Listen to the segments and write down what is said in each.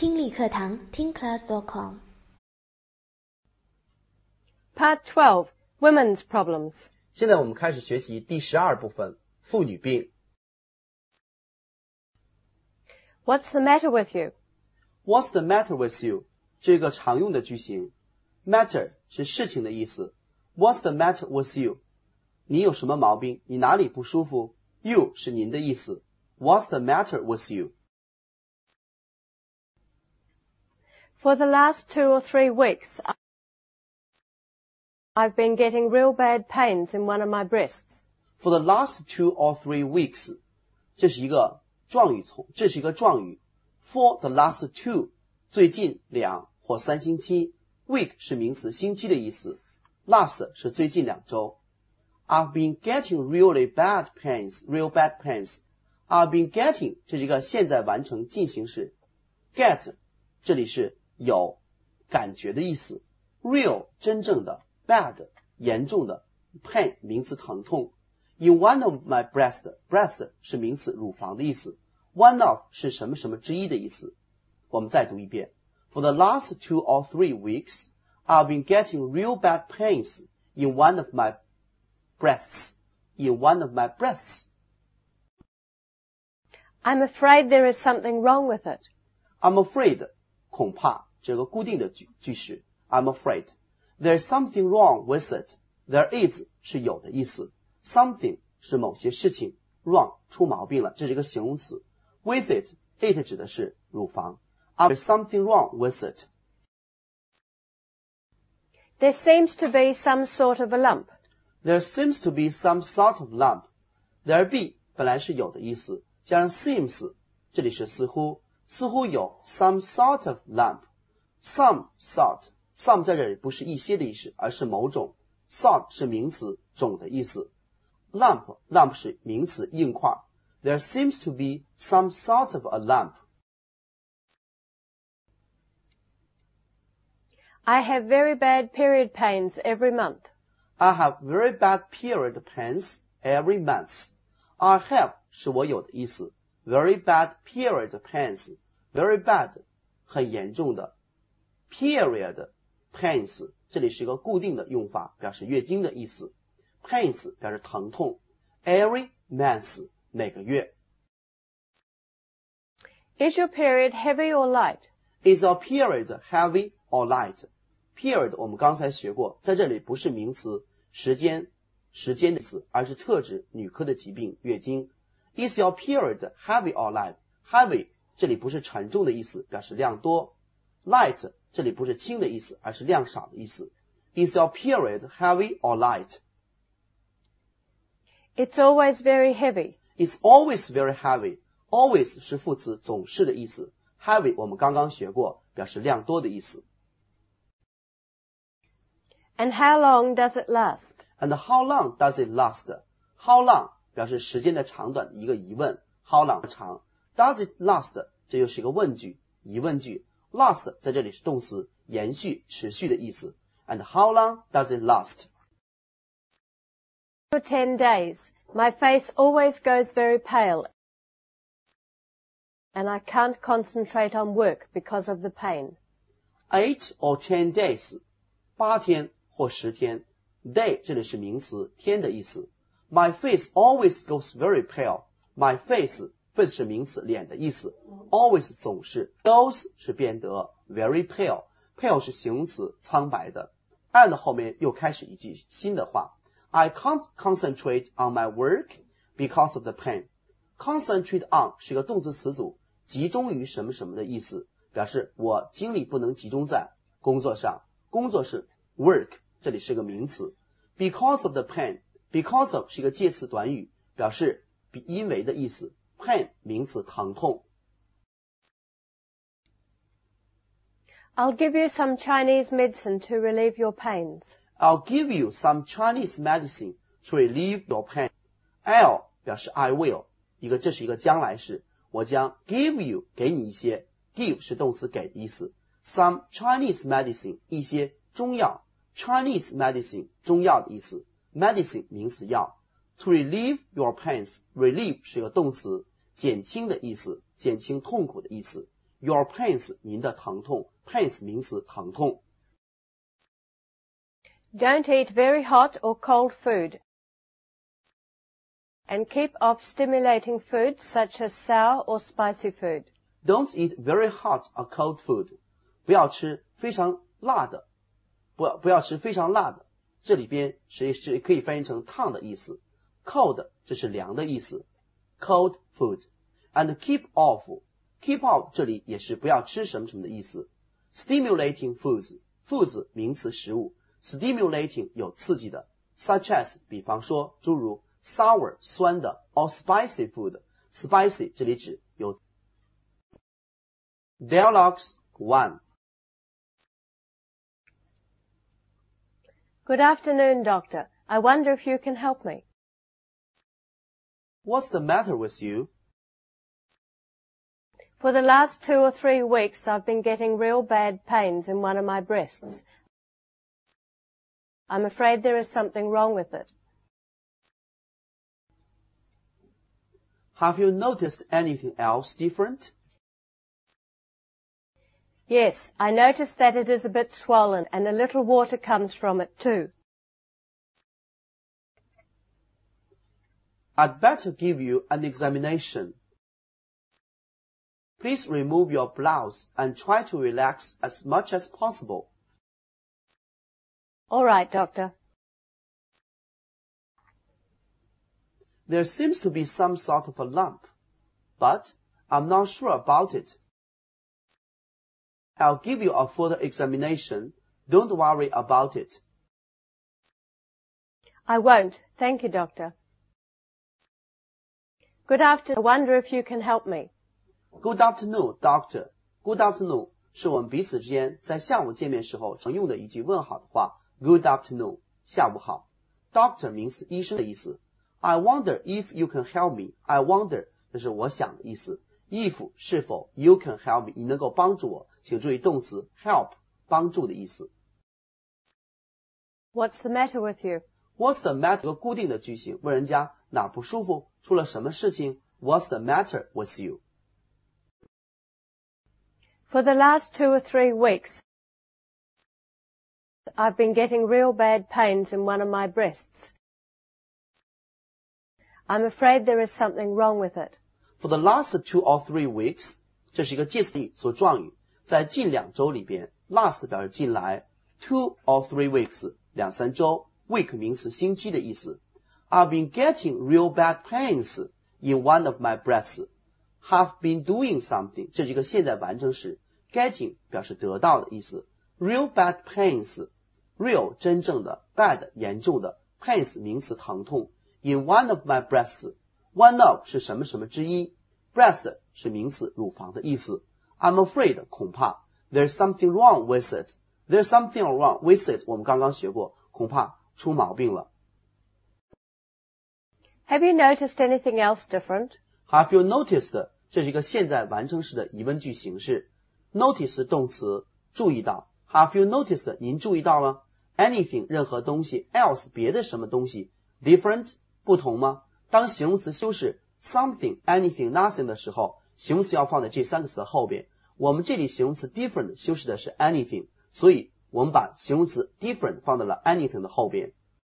听力课堂听class.com Part 12, Women's Problems. 现在我们开始学习第12部分妇女病。 What's the matter with you? What's the matter with you? 这个常用的句型。 Matter 是事情的意思。 What's the matter with you? 你有什么毛病？你哪里不舒服？ You 是您的意思。 What's the matter with you? For the last 2 or 3 weeks, I've been getting real bad pains in one of my breasts. For the last 2 or 3 weeks. 这是一个状语。For the last 2, 最近2或3星期。Week 是名词，星期的意思。Last 是最近2周。I've been getting really bad pains. I've been getting 这是一个现在完成进行时。Get 这里是有感觉的意思。Real 真正的。Bad 严重的。Pain 名词疼痛。In one of my breast 是名词乳房的意思。One of 是什么什么之一的意思。我们再读一遍。For the last 2 or 3 weeks, I've been getting real bad pains in one of my breasts. I'm afraid there is something wrong with it. I'm afraid 恐怕这个固定的句式。I'm afraid. There's something wrong with it. There is 是有的意思。Something 是某些事情。Wrong 出毛病了，这是一个形容词。With it 指的是乳房。There's something wrong with it. There seems to be some sort of a lump. There seems to be some sort of lump. There be 本来是有的意思，加上 seems 这里是似乎有 some sort of lump. Some在这里不是一些的意思，而是某种。Sort 是名词，种的意思。Lump 是名词，硬块。There seems to be some sort of a lump. I have very bad period pains every month. I have very bad period pains every month. I have 是我有的意思。Very bad period pains. Very bad 很严重的。Period pains 这里是一个固定的用法，表示月经的意思。Pains 表示疼痛。Every month 每个月。 Is your period heavy or light? Is your period heavy or light? Period 我们刚才学过，在这里不是名词时间的意思，而是特指女科的疾病月经。Is your period heavy or light? Heavy 这里不是沉重的意思，表示量多。Light 这里不是轻的意思，而是量少的意思。Is your period heavy or light? It's always very heavy. It's always very heavy. Always 是副词，总是的意思。Heavy 我们刚刚学过，表示量多的意思。 And how long does it last? And how long does it last? How long 表示时间的长短的一个疑问。How long 长。Does it last? 这又是一个问句，疑问句。Last 在这里是动词，延续、持续的意思。And how long does it last? For 10 days, my face always goes very pale, and I can't concentrate on work because of the pain. 8 or 10 days. 8天或10天。Day 这里是名词，天的意思。My face always goes very pale. My face 是名词，脸的意思。Always 总是。Goes 是变得。Very pale. Pale 是形容词，苍白的。And 后面又开始一句新的话。I can't concentrate on my work because of the pain. Concentrate on 是一个动词词组，集中于什么什么的意思，表示我精力不能集中在工作上。工作是 work， 这里是个名词。Because of the pain. Because of 是一个介词短语，表示因为的意思。Pain 名词，疼痛。 I'll give you some Chinese medicine to relieve your pains. I'll give you some Chinese medicine to relieve your pain. I'll 表示 I will， 这是一个将来时，我将 give you 给你一些。Give 是动词给的意思。Some Chinese medicine 一些中药。Chinese medicine 中药的意思。Medicine 名词药。To relieve your pains. Relieve 是一个动词，减轻的意思，减轻痛苦的意思。 your pains 您的疼痛 pains 名词疼痛。 Don't eat very hot or cold food. And keep off stimulating foods such as sour or spicy food. Don't eat very hot or cold food. 不要吃非常辣的，不要吃非常辣的。这里边是可以翻译成烫的意思。Cold 这是凉的意思。Cold food. And keep off 这里也是不要吃什么什么的意思。Stimulating foods 名词食物。Stimulating 有刺激的 ，such as 比方说诸如 sour 酸的 or spicy food。Spicy 这里指有。Dialogues 1. Good afternoon, Doctor. I wonder if you can help me. What's the matter with you? For the last 2 or 3 weeks, I've been getting real bad pains in one of my breasts. I'm afraid there is something wrong with it. Have you noticed anything else different? Yes, I noticed that it is a bit swollen and a little water comes from it too. I'd better give you an examination. Please remove your blouse and try to relax as much as possible. All right, Doctor. There seems to be some sort of a lump, but I'm not sure about it. I'll give you a further examination. Don't worry about it. I won't. Thank you, Doctor. Good afternoon. I wonder if you can help me. Good afternoon, Doctor. Good afternoon 是我们彼此之间在下午见面时候常用的一句问好的话。Good afternoon， 下午好。Doctor 名词医生的意思。I wonder if you can help me. I wonder 这是我想的意思。If 是否 you can help me 你能够帮助我，请注意动词 help 帮助的意思。 What's the matter with you? What's the matter 这个固定的句型，问人家哪不舒服，出了什么事情 What's the matter with you? For the last 2 or 3 weeks, I've been getting real bad pains in one of my breasts. I'm afraid there is something wrong with it. For the last 2 or 3 weeks, 这是一个介词语所状语，在近2周里边 ，last 表示近来 ，2 or 3 weeks 2、3周 ，week 名词星期的意思。I've been getting real bad pains in one of my breasts. Have been doing something， 这是一个现在完成时 ，getting 表示得到的意思。Real bad pains，real 真正的 ，bad 严重的 ，pains 名词疼痛。In one of my breasts。One of 是什么什么之一 ，breast 是名词乳房的意思。I'm afraid 恐怕 there's something wrong with it. There's something wrong with it 我们刚刚学过，恐怕出毛病了。 Have you noticed anything else different? Have you noticed 这是一个现在完成时的疑问句形式。Notice 动词注意到。Have you noticed 您注意到了 anything 任何东西 else 别的什么东西 different 不同吗？当形容词修饰 something, anything, nothing 的时候，形容词要放在这3个词的后边。我们这里形容词 different 修饰的是 anything， 所以我们把形容词 different 放到了 anything 的后边。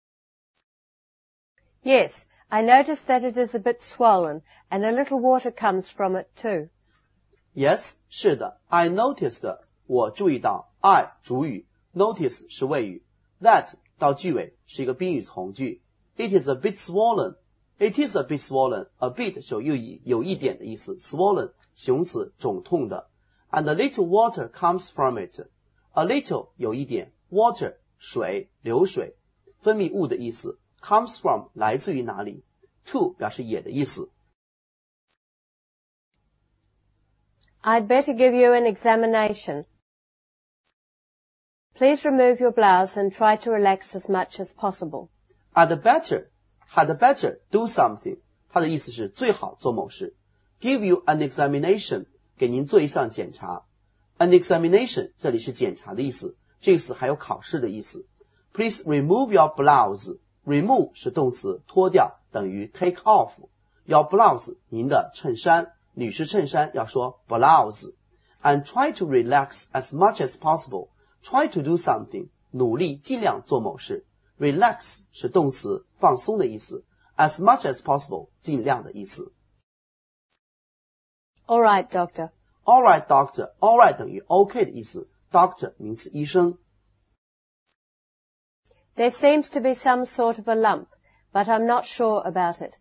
Yes, I noticed that it is a bit swollen and a little water comes from it too. Yes, 是的 I noticed 我注意到 I 主语 notice 是谓语 that 到句尾是一个宾语从句 It is a bit swollen。It is a bit swollen. A bit 是有一点的意思。Swollen 形容词肿痛的。And a little water comes from it. A little 有一点 water 水流水分泌物的意思。Comes from 来自于哪里 ？To 表示也的意思。 I'd better give you an examination. Please remove your blouse and try to relax as much as possible. Had better do something 它的意思是最好做某事 Give you an examination 给您做一项检查 An examination 这里是检查的意思这个词还有考试的意思 Please remove your blouse Remove 是动词脱掉等于 take off Your blouse 您的衬衫女士衬衫要说 blouse and try to relax as much as possible. Try to do something. 努力尽量做某事。Relax 是动词，放松的意思。As much as possible 尽量的意思。 All right, doctor. All right, doctor. All right 等于 OK 的意思。Doctor 名词医生。 There seems to be some sort of a lump, but I'm not sure about it.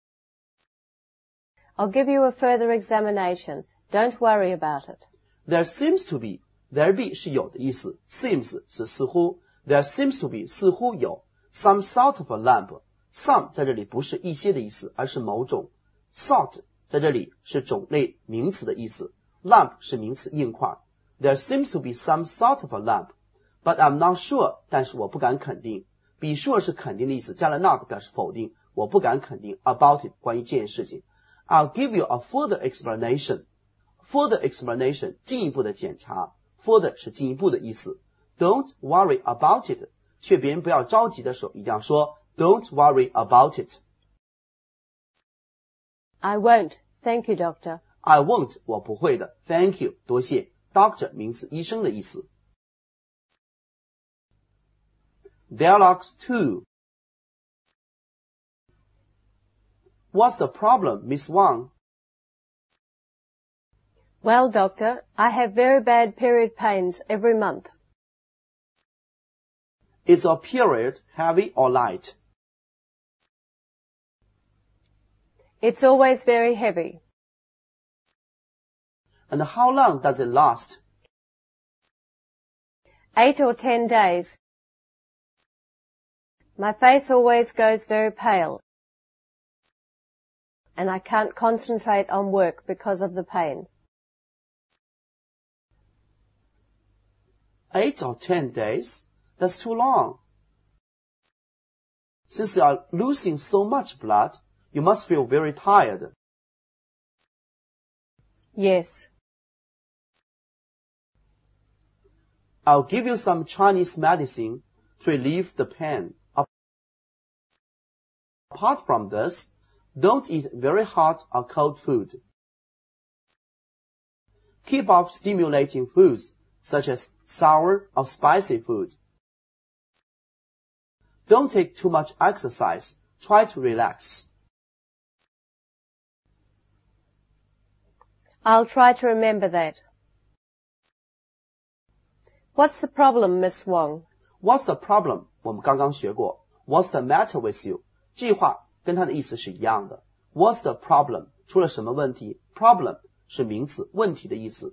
I'll give you a further examination. Don't worry about it. There seems to be. There be 是有的意思。Seems 是似乎。There seems to be 似乎有。Some sort of a lump. Some 在这里不是一些的意思，而是某种。Sort 在这里是种类名词的意思。Lump 是名词硬块。There seems to be some sort of a lump. But I'm not sure. 但是我不敢肯定。Be sure 是肯定的意思，加了 not 表示否定。我不敢肯定 about it 关于这件事情。I'll give you a further explanation. Further explanation 进一步的检查。Further 是进一步的意思。Don't worry about it. 劝别人不要着急的时候，一定要说 Don't worry about it. I won't. Thank you, doctor. I won't. 我不会的。Thank you. 多谢。Doctor 名词医生的意思。Dialogues 2. What's the problem, Miss Wang? Well, doctor, I have very bad period pains every month. Is your period heavy or light? It's always very heavy. And how long does it last? 8 or 10 days. My face always goes very pale, and I can't concentrate on work because of the pain. 8 or 10 days? That's too long. Since you are losing so much blood, you must feel very tired. Yes. I'll give you some Chinese medicine to relieve the pain. Apart from this, don't eat very hot or cold food. Keep off stimulating foods, such as sour or spicy food. Don't take too much exercise. Try to relax. I'll try to remember that. What's the problem, Miss Wang? What's the problem? 我们刚刚学过。What's the matter with you? 这句话跟它的意思是一样的。What's the problem? 出了什么问题？ Problem 是名词，问题的意思。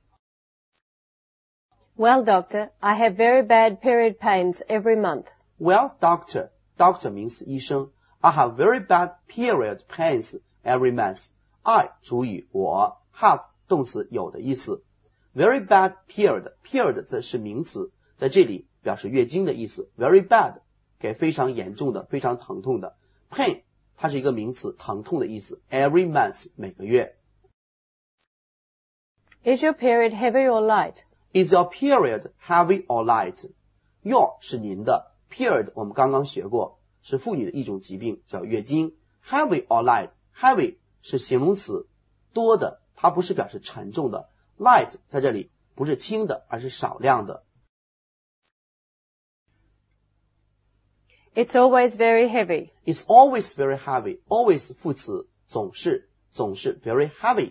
Well, doctor, I have very bad period pains every month. Well, doctor. Doctor 名词，医生。I have very bad period pains every month. I 主语，我 have 动词，有的意思。Very bad period. Period 则是名词，在这里表示月经的意思。Very bad 给非常严重的、非常疼痛的。Pain 它是一个名词，疼痛的意思。Every month 每个月。 Is your period heavy or light? Is your period heavy or light? Your 是您的 period 我们刚刚学过，是妇女的一种疾病，叫月经。Heavy or light? Heavy 是形容词，多的，它不是表示沉重的。Light 在这里不是轻的，而是少量的。 It's always very heavy. It's always very heavy. Always 副词，总是 very heavy.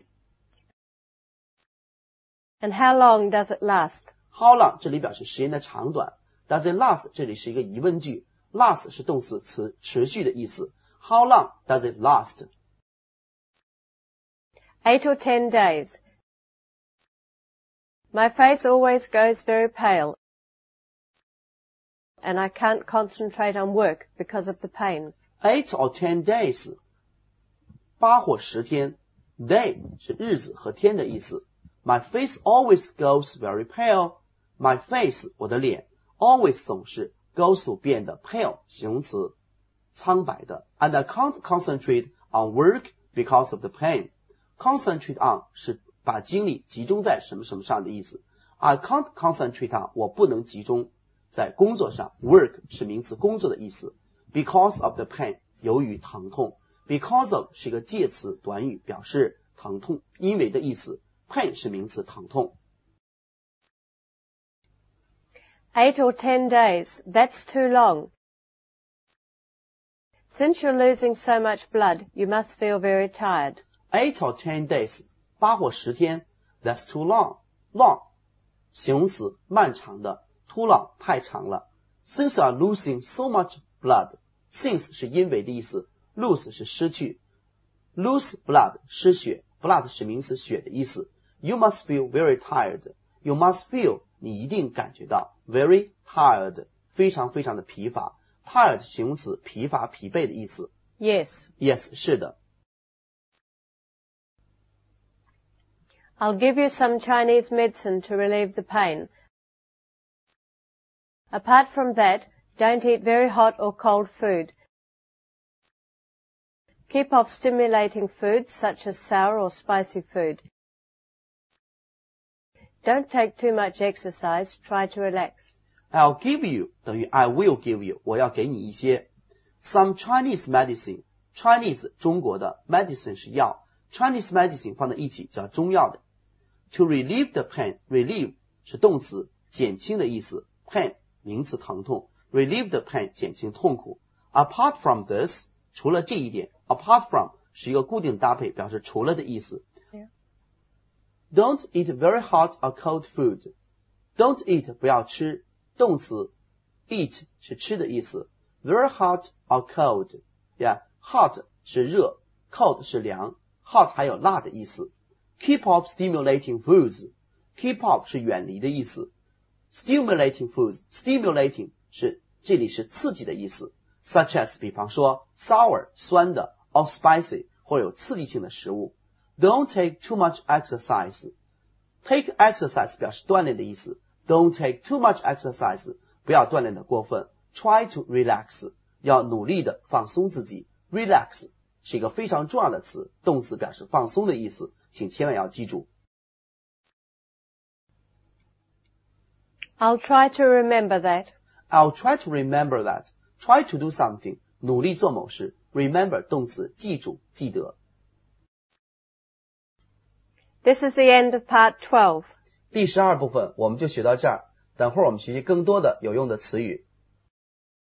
And how long does it last? How long 这里表示时间的长短。Does it last 这里是一个疑问句。Last 是动词，持续的意思。How long does it last? 8 or 10 days. My face always goes very pale, and I can't concentrate on work because of the pain. 8 or 10 days. 8或10天。Day 是日子和天的意思。My face always goes very pale. My face 我的脸 always 总是 goes to 变得 pale 形容词苍白的。And I can't concentrate on work because of the pain. Concentrate on 是把精力集中在什么什么上的意思。I can't concentrate on 我不能集中在工作上。Work 是名词工作的意思。Because of the pain 由于疼痛。Because of 是一个介词短语，表示疼痛因为的意思。 pain 是名词，疼痛。 8 or 10 days, that's too long. Since you're losing so much blood, you must feel very tired. 8 or 10 days, 8或10天 that's too long. Long, 形容词，漫长的 too long, 太长了。Since you are losing so much blood, since 是因为的意思， lose 是失去， lose blood 失血， blood 是名词，血的意思。You must feel very tired. You must feel 你一定感觉到 very tired 非常非常的疲乏。tired 形容词，疲乏疲惫的意思。 Yes. Yes 是的。 I'll give you some Chinese medicine to relieve the pain. Apart from that, don't eat very hot or cold food. Keep off stimulating foods such as sour or spicy food. Don't take too much exercise. Try to relax. I'll give you 等于 I will give you 我要给你一些 some Chinese medicine. Chinese 中国的 medicine 是药 Chinese medicine 放在一起叫中药的。To relieve the pain, relieve 是动词，减轻的意思， pain 名词，疼痛， relieve the pain 减轻痛苦。Apart from this 除了这一点 apart from 是一个固定搭配，表示除了的意思。Don't eat very hot or cold food. Don't eat 不要吃，动词 eat 是吃的意思。Very hot or cold. Yeah, hot 是热 ，cold 是凉 ，hot 还有辣的意思。Keep off stimulating foods. Keep off 是远离的意思。Stimulating foods. Stimulating 是这里是刺激的意思。Such as 比方说 sour 酸的 or spicy 或有刺激性的食物。Don't take too much exercise. Take exercise 表示锻炼的意思。Don't take too much exercise. 不要锻炼的过分。Try to relax. 要努力的放松自己。Relax 是一个非常重要的词，动词表示放松的意思，请千万要记住。 I'll try to remember that. I'll try to remember that. Try to do something. 努力做某事。Remember 动词，记住，记得。 This is the end of part 12. 第12部分我们就学到这儿，等会儿我们学习更多的有用的词语。